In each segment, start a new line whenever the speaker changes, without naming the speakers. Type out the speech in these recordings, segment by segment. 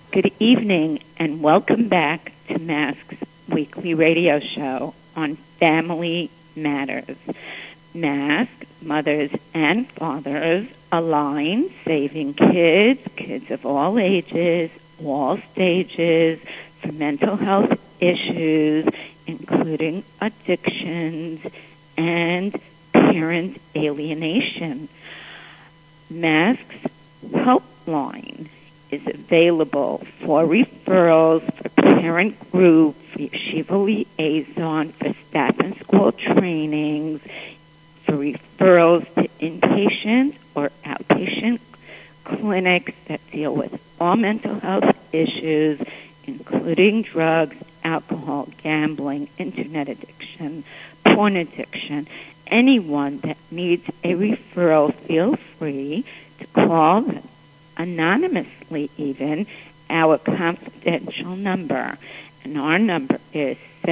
Good evening and welcome back to Mask's weekly radio show on Family Matters. Mask, mothers and fathers align, saving kids of all ages, all stages, for mental health issues, including addictions and parent alienation. Mask's helpline is available for referrals for parent group, for yeshiva liaison, for staff and school trainings, for referrals to inpatient or outpatient clinics that deal with all mental health issues, including drugs, alcohol, gambling, internet addiction, porn addiction. Anyone that needs a referral, feel free to call anonymously even our confidential number. And our number is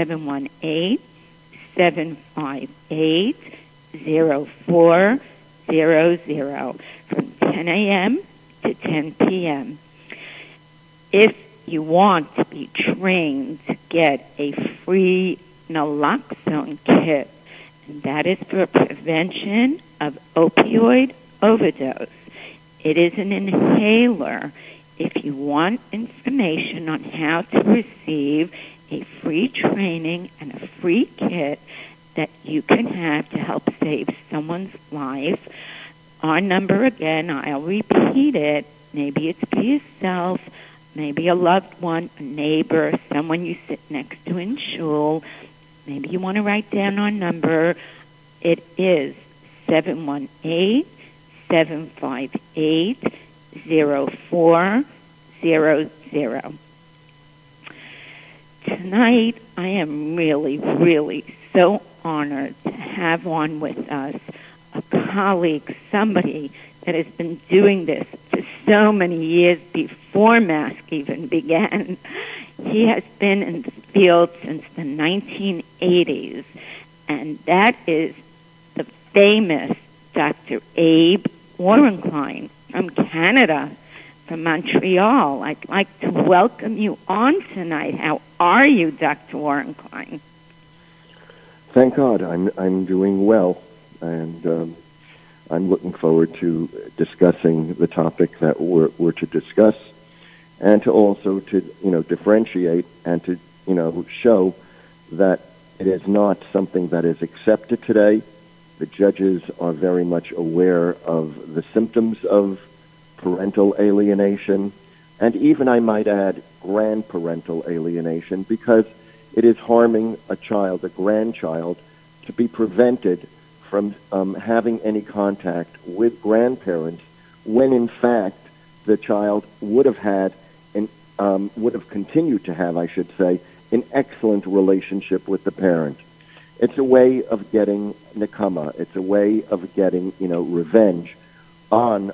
718-758-0400 from 10 a.m. to 10 p.m. If you want to be trained to get a free naloxone kit, and that is for prevention of opioid overdose. It is an inhaler. If you want information on how to receive a free training and a free kit that you can have to help save someone's life, our number again, I'll repeat it. Maybe it's for yourself, maybe a loved one, a neighbor, someone you sit next to in shul. Maybe you want to write down our number. It is 718-758-0400. Tonight, I am really so honored to have on with us a colleague, somebody that has been doing this for so many years before Mask even began. He has been in the field since the 1980s, and that is the famous Dr. Abe Ohrenklein from Canada, from Montreal. I'd like to welcome you on tonight. How are you, Dr. Ohrenklein?
Thank God, I'm doing well, and I'm looking forward to discussing the topic that we're to discuss, and to also to differentiate and to show that it is not something that is accepted today. The judges are very much aware of the symptoms of parental alienation, and even, I might add, grandparental alienation, because it is harming a child, a grandchild, to be prevented from having any contact with grandparents when, in fact, the child would have had and would have continued to have, I should say, an excellent relationship with the parent. It's a way of getting nakama. It's a way of getting, revenge on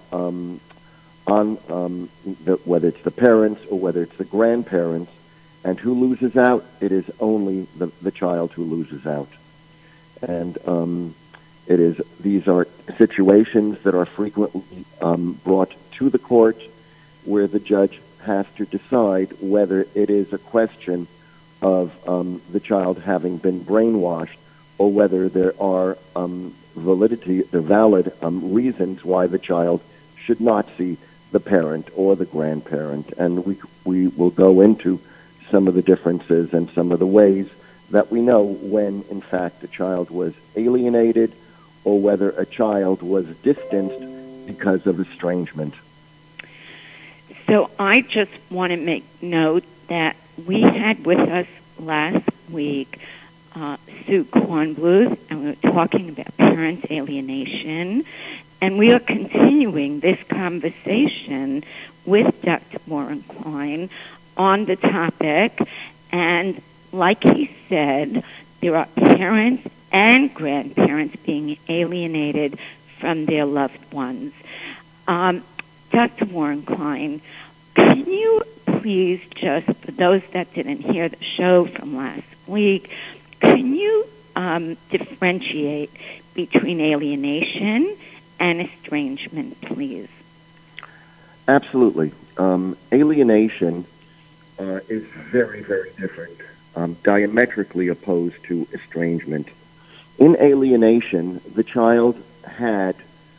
whether it's the parents or whether it's the grandparents. And who loses out? It is only the child who loses out. And these are situations that are frequently brought to the court, where the judge has to decide whether it is a question of the child having been brainwashed, or whether there are valid reasons why the child should not see the parent or the grandparent. And we will go into some of the differences and some of the ways that we know when, in fact, a child was alienated, or whether a child was distanced because of estrangement.
So I just want to make note that we had with us last week Sue Kornbluth, and we were talking about parent alienation, and we are continuing this conversation with Dr. Ohrenklein on the topic. And like he said, there are parents and grandparents being alienated from their loved ones. Dr. Ohrenklein, can you please just, for those that didn't hear the show from last week, can you differentiate between alienation and estrangement, please?
Absolutely. alienation is very, very different, diametrically opposed to estrangement. In alienation, the child had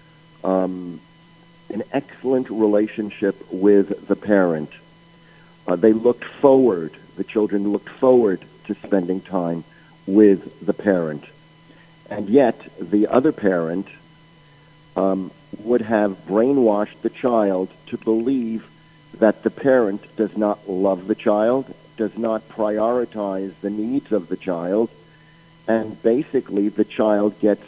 an excellent relationship with the parent. The children looked forward to spending time with the parent. And yet, the other parent would have brainwashed the child to believe that the parent does not love the child, does not prioritize the needs of the child, and basically the child gets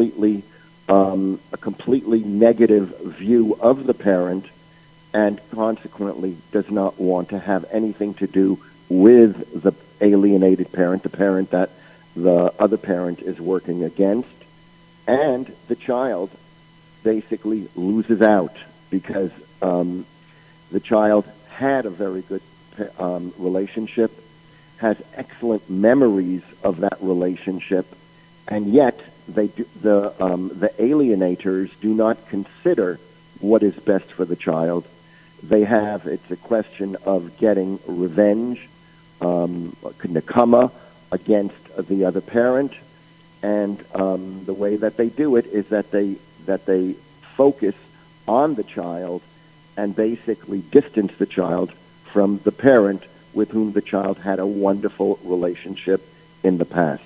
a completely negative view of the parent, and consequently does not want to have anything to do with the alienated parent, the parent that the other parent is working against, and the child basically loses out because the child had a very good relationship, has excellent memories of that relationship, and yet the alienators do not consider what is best for the child. It's a question of getting revenge, nakama, against the other parent, and the way that they do it is that they focus on the child and basically distance the child from the parent with whom the child had a wonderful relationship in the past.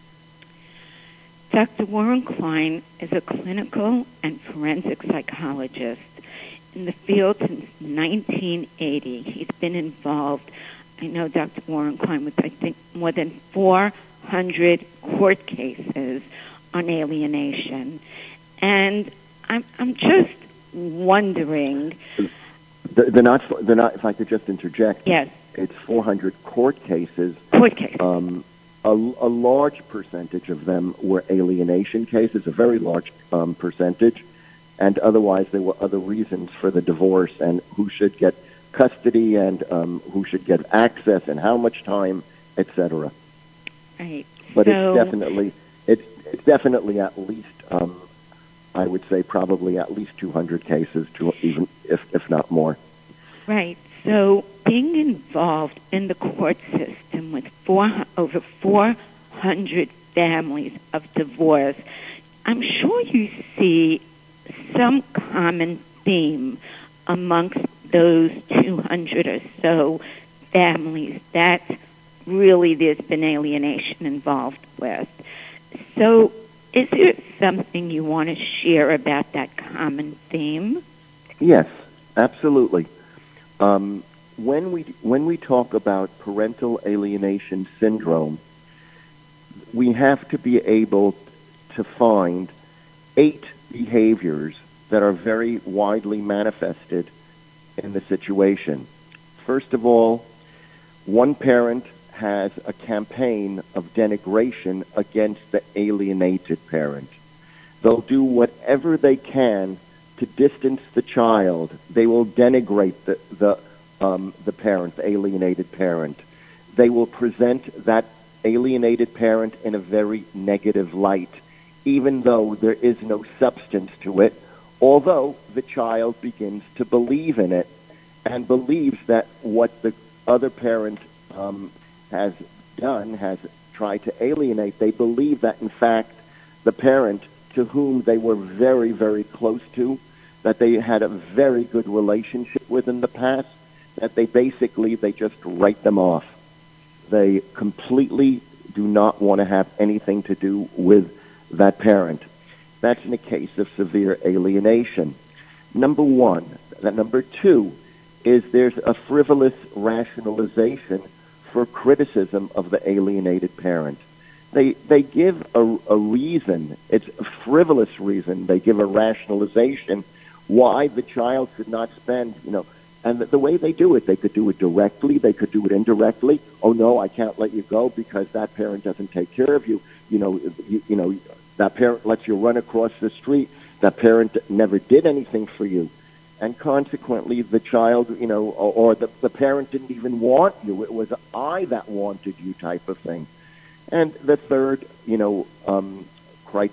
Dr. Warren Klein is a clinical and forensic psychologist in the field since 1980. He's been involved, I know Dr. Warren Klein, with I think more than 400 court cases on alienation. And I'm just wondering.
They're not. If I could just interject.
Yes.
It's 400 court cases.
Court cases.
A large percentage of them were alienation cases, a very large percentage, and otherwise there were other reasons for the divorce and who should get custody and who should get access and how much time, etc.
Right.
But it's definitely at least, I would say probably at least 200 cases, even if not more.
Right. So being involved in the court system with over 400 families of divorce, I'm sure you see some common theme amongst those 200 or so families that really there's been alienation involved with. So is there something you want to share about that common theme?
Yes, absolutely. When we talk about parental alienation syndrome, we have to be able to find 8 behaviors that are very widely manifested in the situation. First of all, one parent has a campaign of denigration against the alienated parent. They'll do whatever they can to distance the child. They will denigrate the parent, the alienated parent. They will present that alienated parent in a very negative light, even though there is no substance to it, although the child begins to believe in it and believes that what the other parent has done, has tried to alienate, they believe that, in fact, the parent to whom they were very, very close to, that they had a very good relationship with in the past, that they just write them off. They completely do not want to have anything to do with that parent. That's in a case of severe alienation. Number one. Number two is there's a frivolous rationalization for criticism of the alienated parent. They give a reason. It's a frivolous reason. They give a rationalization why the child should not spend, and the way they do it, they could do it directly, they could do it indirectly. Oh no, I can't let you go because that parent doesn't take care of you. That parent lets you run across the street. That parent never did anything for you. And consequently, the child, or the parent didn't even want you. It was I that wanted you type of thing. And the third,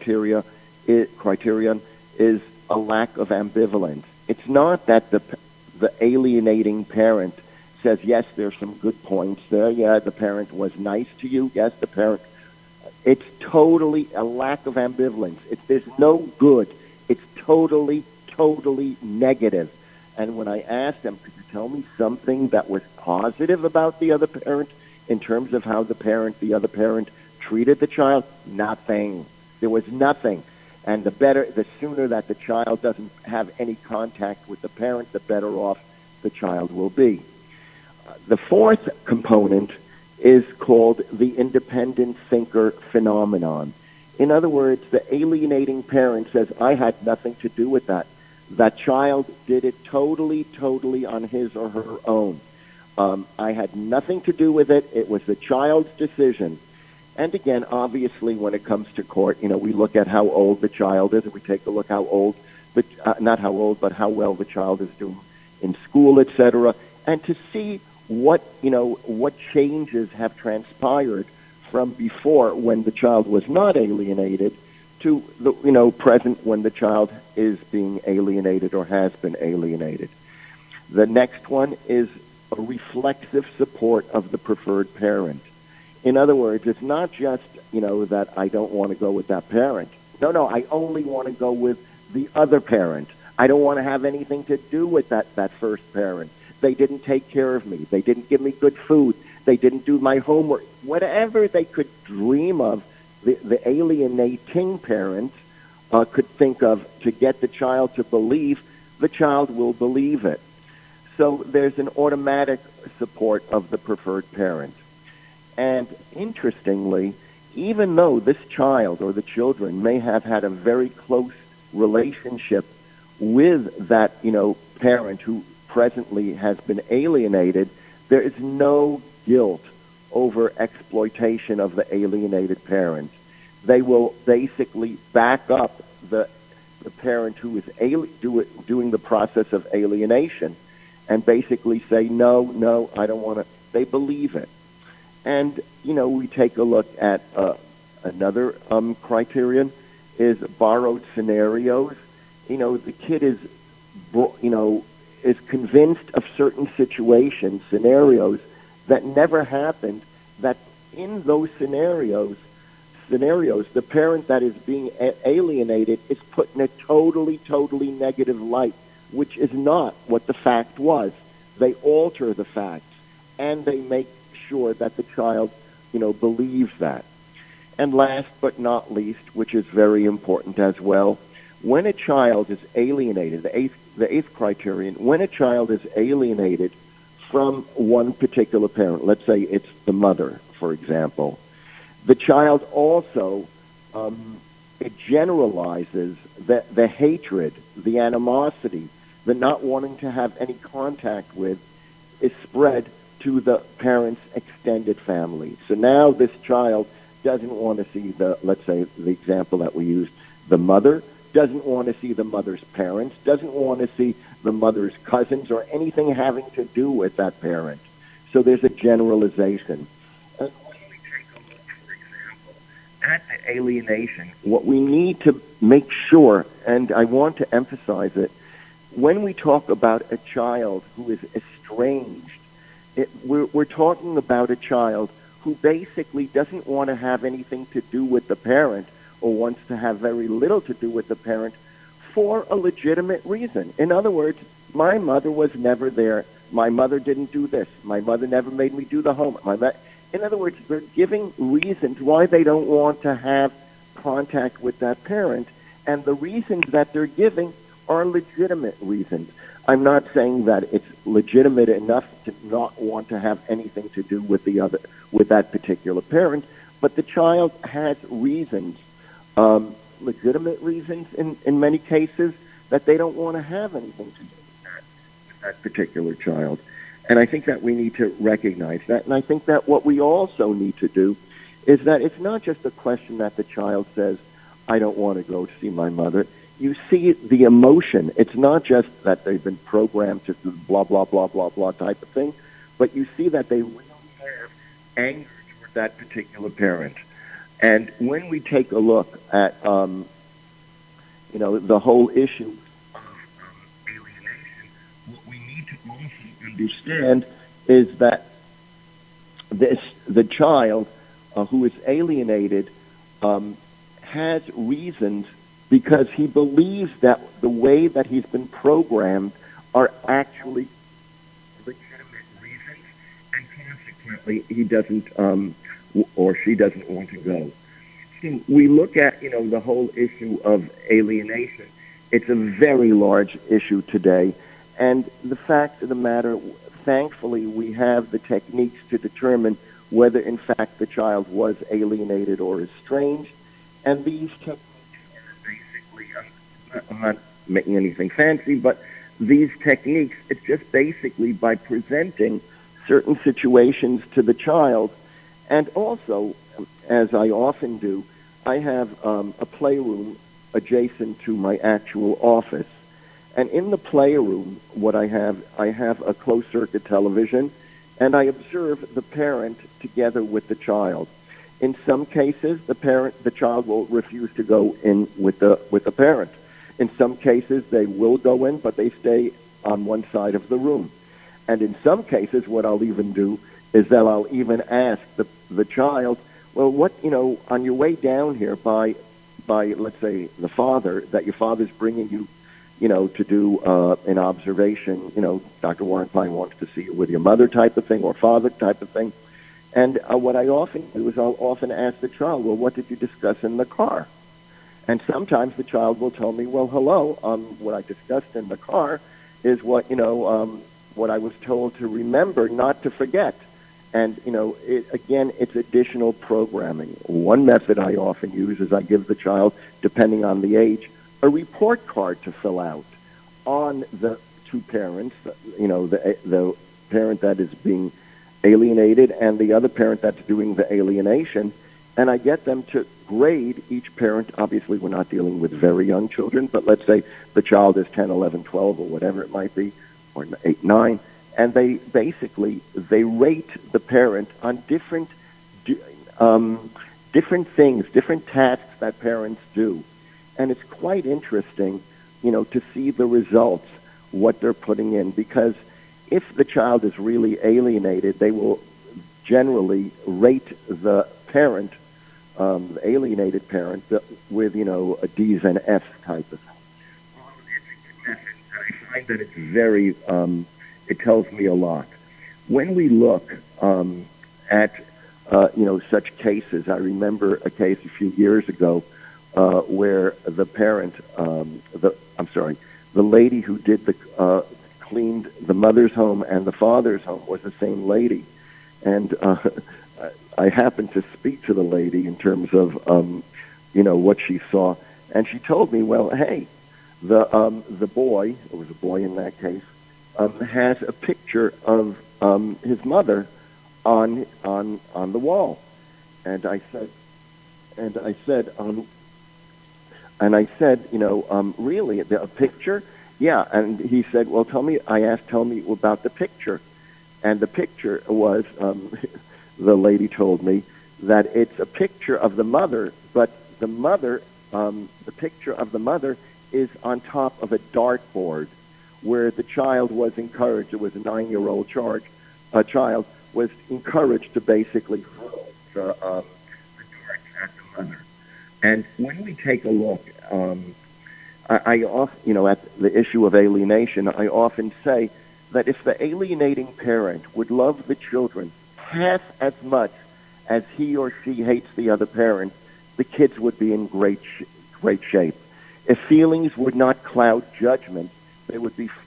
criterion is a lack of ambivalence. It's not that the the alienating parent says, yes, there's some good points there. Yeah, the parent was nice to you. Yes, the parent. It's totally a lack of ambivalence. There's no good. It's totally, totally negative. And when I asked them, could you tell me something that was positive about the other parent in terms of how the other parent treated the child? Nothing. There was nothing. And the sooner that the child doesn't have any contact with the parent, the better off the child will be. The fourth component is called the independent thinker phenomenon. In other words, the alienating parent says, I had nothing to do with that. That child did it totally, totally on his or her own. I had nothing to do with it. It was the child's decision. And again, obviously, when it comes to court, we look at how old the child is, and we take a look how old, but not how old, but how well the child is doing in school, etc., and to see what changes have transpired from before when the child was not alienated to the present when the child is being alienated or has been alienated. The next one is a reflexive support of the preferred parent. In other words, it's not just that I don't want to go with that parent. No, I only want to go with the other parent. I don't want to have anything to do with that first parent. They didn't take care of me. They didn't give me good food. They didn't do my homework. Whatever they could dream of, the alienating parent could think of to get the child to believe, the child will believe it. So there's an automatic support of the preferred parent. And interestingly, even though this child or the children may have had a very close relationship with that, parent who presently has been alienated, there is no guilt over exploitation of the alienated parent. They will basically back up the parent who is doing the process of alienation and basically say, no, I don't want to. They believe it. And, we take a look at another criterion is borrowed scenarios. The kid is convinced of certain situations, scenarios that never happened, that in those scenarios, the parent that is being alienated is put in a totally, totally negative light, which is not what the fact was. They alter the facts, and they make sure that the child, believes that. And last but not least, which is very important as well, when a child is alienated, the eighth criterion, when a child is alienated from one particular parent, let's say it's the mother, for example, the child also, it generalizes the hatred, the animosity, the not wanting to have any contact with, is spread to the parent's extended family. So now this child doesn't want to see let's say the example that we used, the mother, doesn't want to see the mother's parents, doesn't want to see the mother's cousins or anything having to do with that parent. So there's a generalization. And when we take a look, for example, at the alienation, what we need to make sure, and I want to emphasize it, when we talk about a child who is estranged, we're talking about a child who basically doesn't want to have anything to do with the parent or wants to have very little to do with the parent for a legitimate reason. In other words, my mother was never there. My mother didn't do this. My mother never made me do the homework. In other words, they're giving reasons why they don't want to have contact with that parent, and the reasons that they're giving are legitimate reasons. I'm not saying that it's legitimate enough to not want to have anything to do with that particular parent, but the child has reasons, legitimate reasons in many cases, that they don't want to have anything to do with that particular child. And I think that we need to recognize that. And I think that what we also need to do is that it's not just a question that the child says, I don't want to go to see my mother. You see the emotion. It's not just that they've been programmed to do blah, blah, blah, blah, blah type of thing, but you see that they really have anger toward that particular parent. And when we take a look at, the whole issue of alienation, what we need understand is that the child who is alienated has reasons because he believes that the way that he's been programmed are actually legitimate reasons, and consequently he doesn't or she doesn't want to go. So we look at the whole issue of alienation. It's a very large issue today, and the fact of the matter, thankfully, we have the techniques to determine whether in fact the child was alienated or estranged, and these techniques are basically, I'm not making anything fancy, but these techniques, it's just basically by presenting certain situations to the child. And also, as I often do, I have a playroom adjacent to my actual office. And in the playroom, what I have a closed-circuit television, and I observe the parent together with the child. In some cases, the child will refuse to go in with the parent. In some cases, they will go in, but they stay on one side of the room. And in some cases, what I'll even do is that I'll even ask the child, well, what, on your way down here by let's say the father, that your father's bringing you, to do an observation, Dr. Warren Pine wants to see you with your mother type of thing or father type of thing. And what I often do is I'll often ask the child, well, what did you discuss in the car? And sometimes the child will tell me, well, hello, what I discussed in the car is what I was told to remember, not to forget. And, it's additional programming. One method I often use is I give the child, depending on the age, a report card to fill out on the two parents, the parent that is being alienated and the other parent that's doing the alienation, and I get them to grade each parent. Obviously, we're not dealing with very young children, but let's say the child is 10, 11, 12, or whatever it might be, or 8, 9, and they rate the parent on different things, different tasks that parents do. And it's quite interesting, to see the results, what they're putting in, because if the child is really alienated, they will generally rate the parent, the alienated parent, with, a D's and F's type of thing. It's a good method, and I find that it's very, it tells me a lot. When we look at, such cases, I remember a case a few years ago where the parent, the lady who did cleaned the mother's home and the father's home was the same lady. And I happened to speak to the lady in terms of, what she saw. And she told me, well, hey, the boy, it was a boy in that case, has a picture of his mother on the wall. And I said, really, a picture? Yeah, and he said, well, tell me about the picture. And the picture was, the lady told me, that it's a picture of the mother, but the mother, the picture of the mother is on top of a dartboard where the child was encouraged, it was a 9-year-old child, was encouraged to basically throw the darts at the mother. And when we take a look, I often, at the issue of alienation, I often say that if the alienating parent would love the children half as much as he or she hates the other parent, the kids would be in great shape. If feelings would not cloud judgment, they would be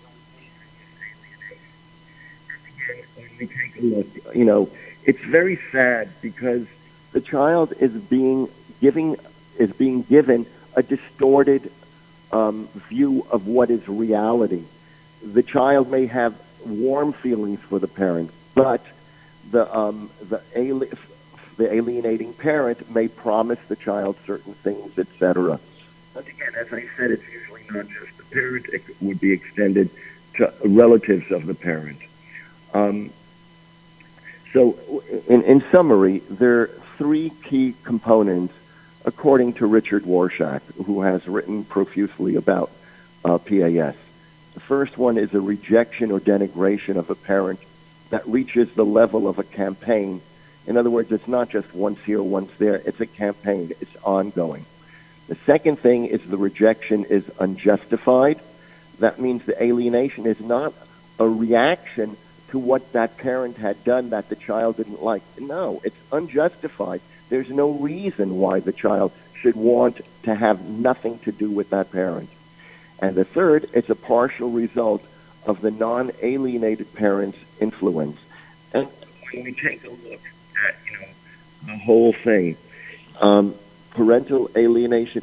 alienation. And again, when we take a look, it's very sad because the child is being given a distorted view of what is reality. The child may have warm feelings for the parent, but the alienating parent may promise the child certain things, etc. But again, as I said, it's usually not just the parent. It would be extended to relatives of the parent. So, in summary, there are 3 key components, according to Richard Warshak, who has written profusely about PAS. The first one is a rejection or denigration of a parent that reaches the level of a campaign. In other words, it's not just once here, once there. It's a campaign. It's ongoing. The second thing is the rejection is unjustified. That means the alienation is not a reaction to what that parent had done that the child didn't like. No, it's unjustified. There's no reason why the child should want to have nothing to do with that parent. And the third is a partial result of the non-alienated parent's influence. And when we take a look at, the whole thing, parental alienation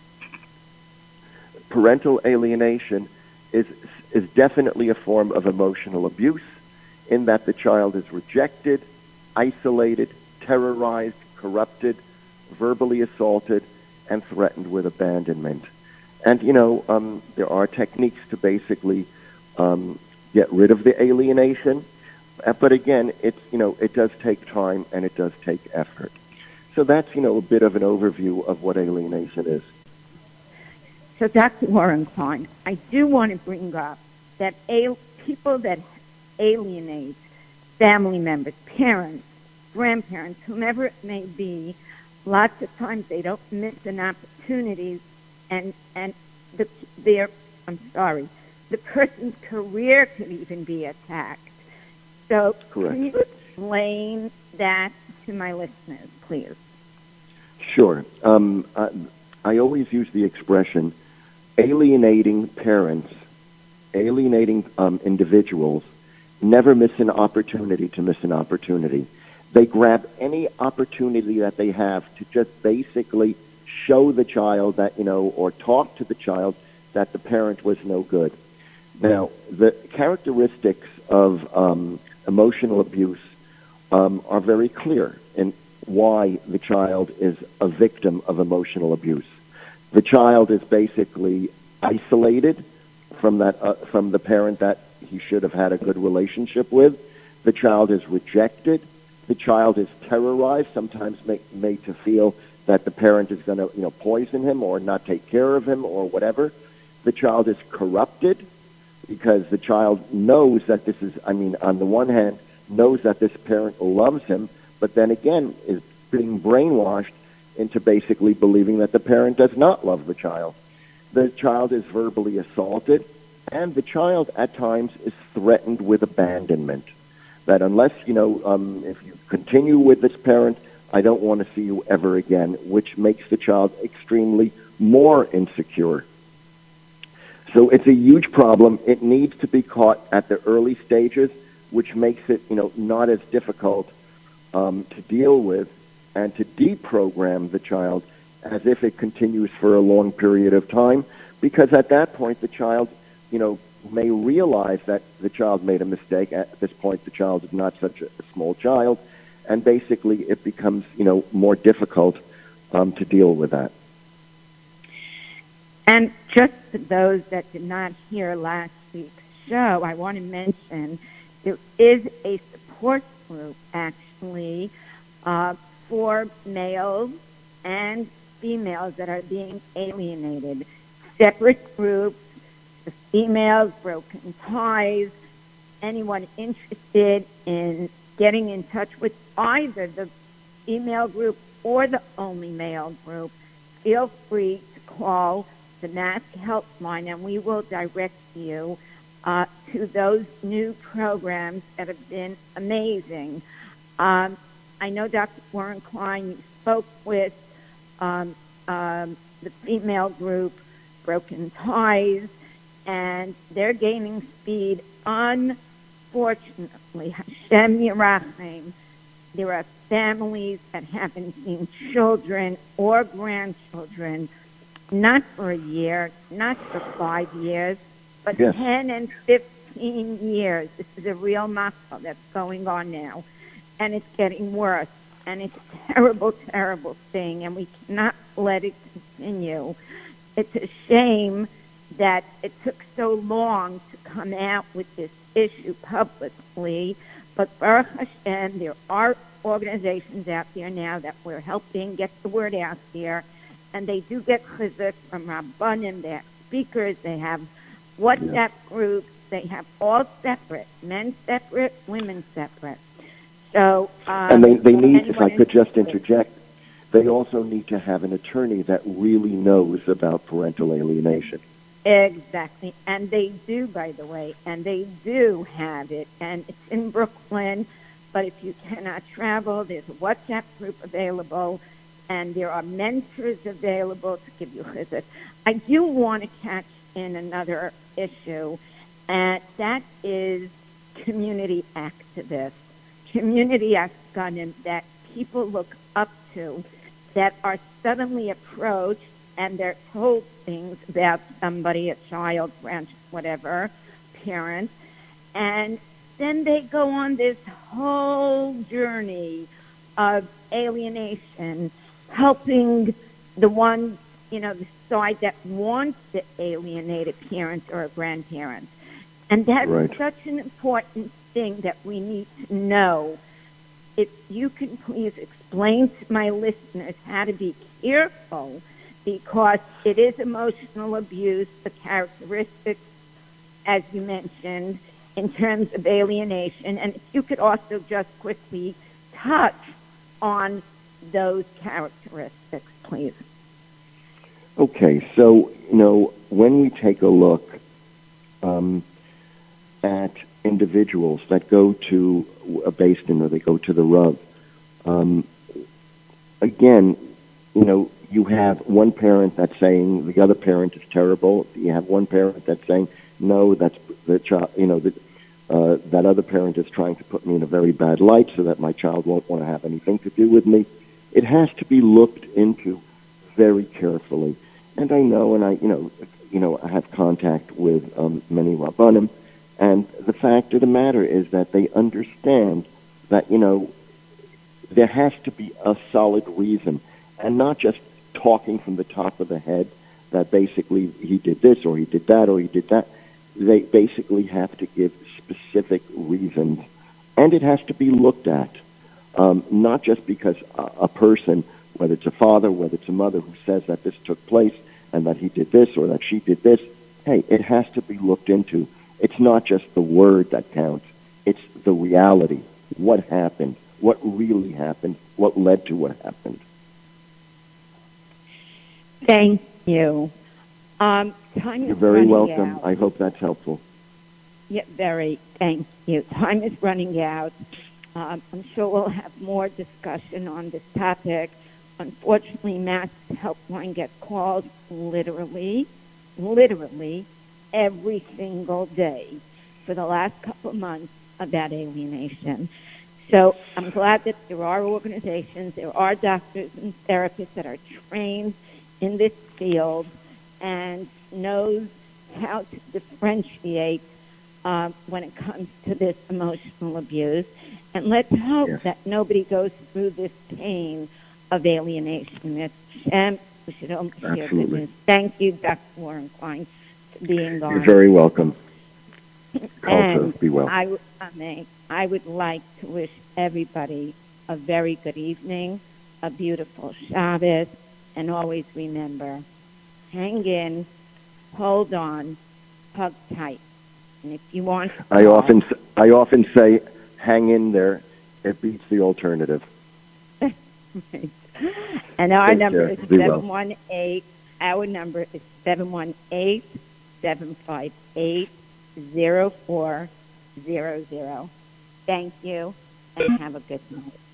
is definitely a form of emotional abuse in that the child is rejected, isolated, terrorized, corrupted, verbally assaulted, and threatened with abandonment. And, there are techniques to basically get rid of the alienation. But again, it does take time and it does take effort. So that's, a bit of an overview of what alienation is.
So, Dr. Warren Klein, I do want to bring up that people that alienate family members, parents, grandparents, whomever it may be, lots of times they don't miss an opportunity, and the person's career could even be attacked. So,
correct.
Can you explain that to my listeners, please?
Sure. I always use the expression alienating parents, alienating individuals never miss an opportunity to miss an opportunity. They grab any opportunity that they have to just basically show the child that, or talk to the child that the parent was no good. Now, the characteristics of emotional abuse are very clear in why the child is a victim of emotional abuse. The child is basically isolated from the parent that he should have had a good relationship with. The child is rejected. The child is terrorized, sometimes made to feel that the parent is going to, poison him or not take care of him or whatever. The child is corrupted because the child knows that this is, on the one hand, knows that this parent loves him, but then again is being brainwashed into basically believing that the parent does not love the child. The child is verbally assaulted, and the child at times is threatened with abandonment. That unless, if you continue with this parent, I don't want to see you ever again, which makes the child extremely more insecure. So it's a huge problem. It needs to be caught at the early stages, which makes it, not as difficult to deal with and to deprogram the child as if it continues for a long period of time, because at that point the child, may realize that the child made a mistake. At this point, the child is not such a small child, and basically it becomes, more difficult to deal with that.
And just for those that did not hear last week's show, I want to mention there is a support group, actually, for males and females that are being alienated. Separate groups, the females, Broken Ties, anyone interested in getting in touch with either the female group or the only male group, feel free to call the NASC helpline, and we will direct you to those new programs that have been amazing. I know, Dr. Warren Klein, you spoke with the female group, Broken Ties, and they're gaining speed. Unfortunately, Hashem Yerachem, there are families that haven't seen children or grandchildren, not for a year, not for 5 years, but yes, 10 and 15 years. This is a real matzah that's going on now, and it's getting worse, and it's a terrible, terrible thing, and we cannot let it continue. It's a shame that it took so long to come out with this issue publicly, but Baruch Hashem, there are organizations out there now that we're helping get the word out there, and they do get chizuk from Rabbanim. They have speakers, they have WhatsApp groups. They have all separate, men separate, women separate. So,
and they need, if I could just interject, they also need to have an attorney that really knows about parental alienation.
Exactly. And they do, by the way, and they do have it. And it's in Brooklyn, but if you cannot travel, there's a WhatsApp group available, and there are mentors available to give you a visit. I do want to catch in another issue, and that is community activists. Community activists that people look up to that are suddenly approached and they're told things about somebody, a child, friend, whatever, parent, and then they go on this whole journey of alienation, helping the one, the side that wants to alienate a parent or a grandparent. And that's
right.
such an important thing that we need to know. If you can please explain to my listeners how to be careful, because it is emotional abuse, the characteristics, as you mentioned, in terms of alienation. And if you could also just quickly touch on those characteristics, please.
Okay, so, when we take a look at individuals that go to a Beis Din or they go to the Rav, again, you have one parent that's saying the other parent is terrible. You have one parent that's saying, no, that's the child, that other parent is trying to put me in a very bad light so that my child won't want to have anything to do with me. It has to be looked into very carefully. And I know, and I have contact with many Rabbanim, and the fact of the matter is that they understand that, there has to be a solid reason, and not just talking from the top of the head that basically he did this or he did that or he did that. They basically have to give specific reasons, and it has to be looked at, not just because a person, whether it's a father, whether it's a mother, who says that this took place and that he did this or that she did this. Hey, it has to be looked into. It's not just the word that counts. It's the reality. What happened? What really happened? What led to what happened?
Thank you. Time
You're very welcome.
Out.
I hope that's helpful.
Yeah, very. Thank you. Time is running out. I'm sure we'll have more discussion on this topic. Unfortunately, Matt's helpline gets called literally every single day for the last couple of months about alienation. So I'm glad that there are organizations, there are doctors and therapists that are trained in this field and knows how to differentiate when it comes to this emotional abuse. And let's hope that nobody goes through this pain of alienation. We should only share good news. Thank you, Dr. Warren Klein, for being on.
You're very welcome.
And
be well.
I would like to wish everybody a very good evening, a beautiful Shabbos, and always remember, hang in, hold on, hug tight. And if you want to
I often say, hang in there. It beats the alternative.
Right. And our number is 718. Our number is 718-758-0400. Thank you, and have a good night.